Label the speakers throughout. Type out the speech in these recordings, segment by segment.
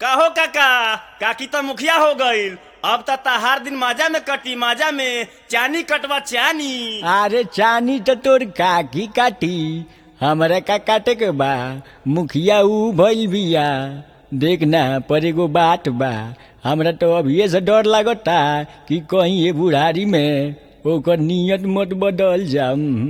Speaker 1: कहो काका काकी तो मुखिया हो गईल। अब तो तहार दिन माजा में कटी, माजा में चानी कटवा चानी।
Speaker 2: अरे चानी तो तोर काकी काटी, हमरा का काटे के बा। मुखिया ऊ भइल बिया, देखना पर एगो बात बा। हमरा तो अभिये से डर लागता कि कहीं ये बुढ़ारी में ओकर नियत मत बदल जा।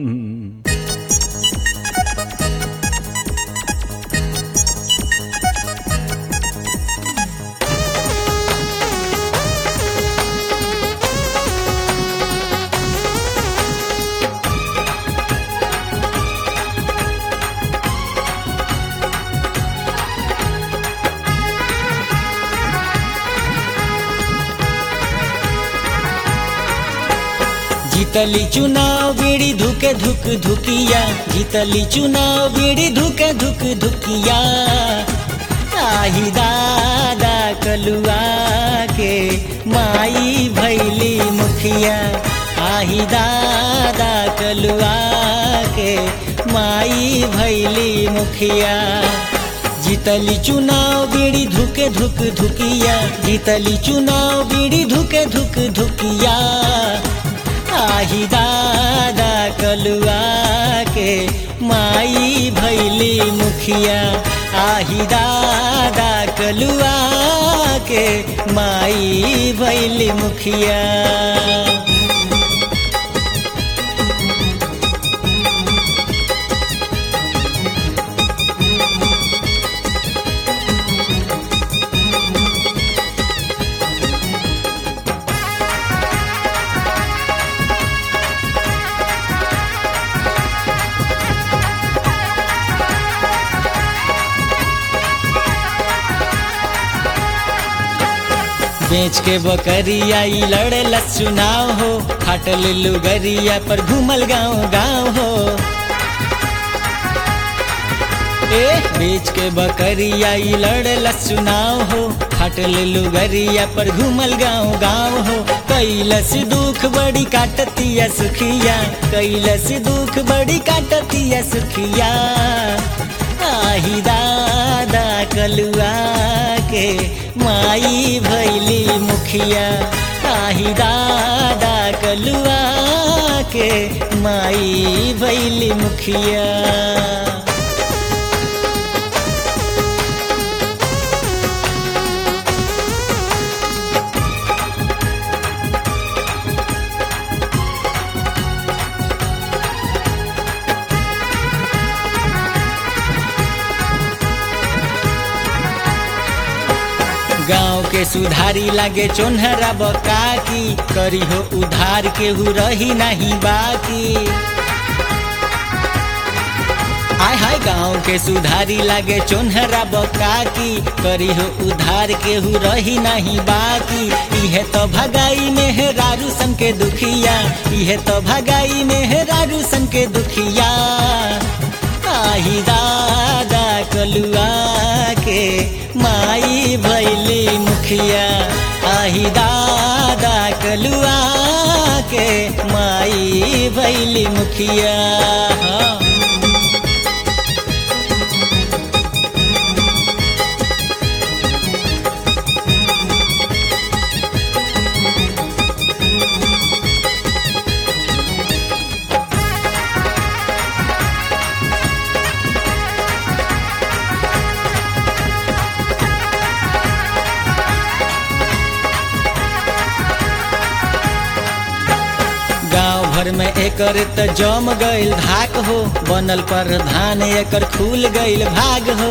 Speaker 2: जीतली चुनाव बीड़ी धुके धुक धुकिया, जीतली चुनाव बीड़ी धुके धुक धुकिया। आही दादा कलुआ के माई भैली मुखिया, आही दादा कलुआ के माई भैली मुखिया। जीतली चुनाव बीड़ी धुके धुक धुकिया, जीतली चुनाव बीड़ी धुके धुक धुकिया। आही दादा कलुआ के माई भैली मुखिया, आही दादा कलुआ के माई भैली मुखिया। बेच के बकरिया ई लड़ेला चुनाव हो, फाटल लुगरिया पर घूमल गाँव गाँव हो। बेच के बकरिया ई लड़ेला चुनाव हो, फाटल लुगरिया पर घूमल गाँव गाँव हो। कैलस दुख बड़ी काटतिया सुखिया, कैलस दुख बड़ी काटतिया सुखिया। आही दादा कलुआ के माई भैली मुखिया, आही दादा कलुआ के माई भैली मुखिया। गाँव के सुधारी लागे चोन्हरा बका की, करी हो उधार केहू रही नहीं बाकी। आय हाय गाँव के सुधारी लागे चोन्हरा बका की, करी हो उधार केहू रही नहीं बाकी। इहे तो भगाई में है रारू सन के दुखिया, इहे तो भगाई में है रारू सन के दुखिया। आही दादा कलुआ के माई भैली मुखिया, आही दादा कलुआ के माई भैली मुखिया। भर में एकर त जम गईल धाक हो, बनल प्रधान एकर खुल गईल भाग हो।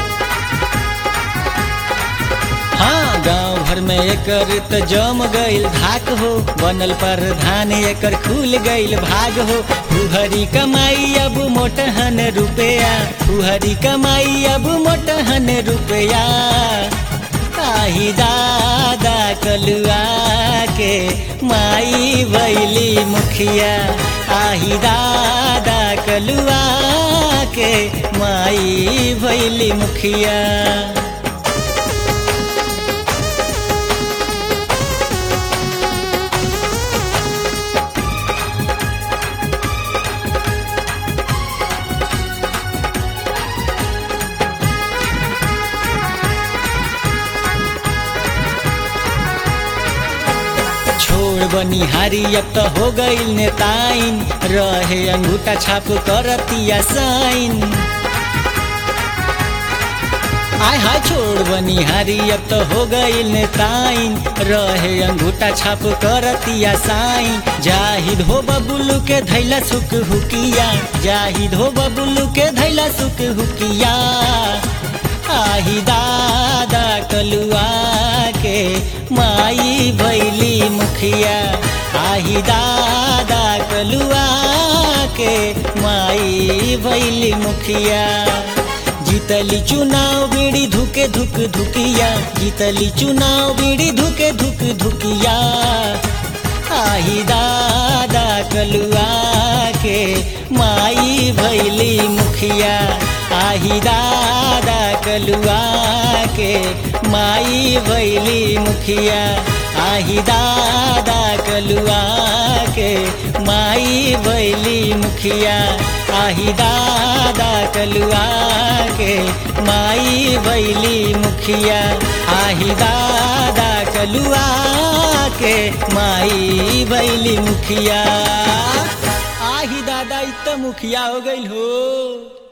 Speaker 2: हाँ गाँव भर में एकर त जम गईल धाक हो, बनल प्रधान एकर खुल गईल भाग हो। फुहरी कमाई अब मोटहन रुपया, फुहरी कमाई अब मोटहन रुपया। आही दादा कलुआ के माई भैली मुखिया, आही दादा कलुआ के माई भैली मुखिया। छोड़ बनिहारी अब तो हो गईल नेताइन, रहे अंगूठा छाप करतिया साइन। आय हाय छोड़ बनिहारी अब तो हो गईल नेताइन, रहे अंगूठा छाप करतिया साइन। जाहिद हो बबुलू के धैला सुख हुकिया, जाहिद हो बबुलू के धैला सुख हुकिया। आही दादा कलुआ के माई भैली मुखिया, आही दादा कलुआ के माई भैली मुखिया। जीतली चुनाव बीड़ी धुके धुक धुकिया, जीतली चुनाव बीड़ी धुके धुक धुकिया। आही दादा कलुआ के माई भैली मुखिया, आही दादा कलुआ के माई भैली मुखिया, आही दादा कलुआ के माई भैली मुखिया, आही दादा कलुआ के माई भैली मुखिया, आही दादा कलुआ के माई भैली मुखिया। आही दादा इत मुखिया हो गइल हो।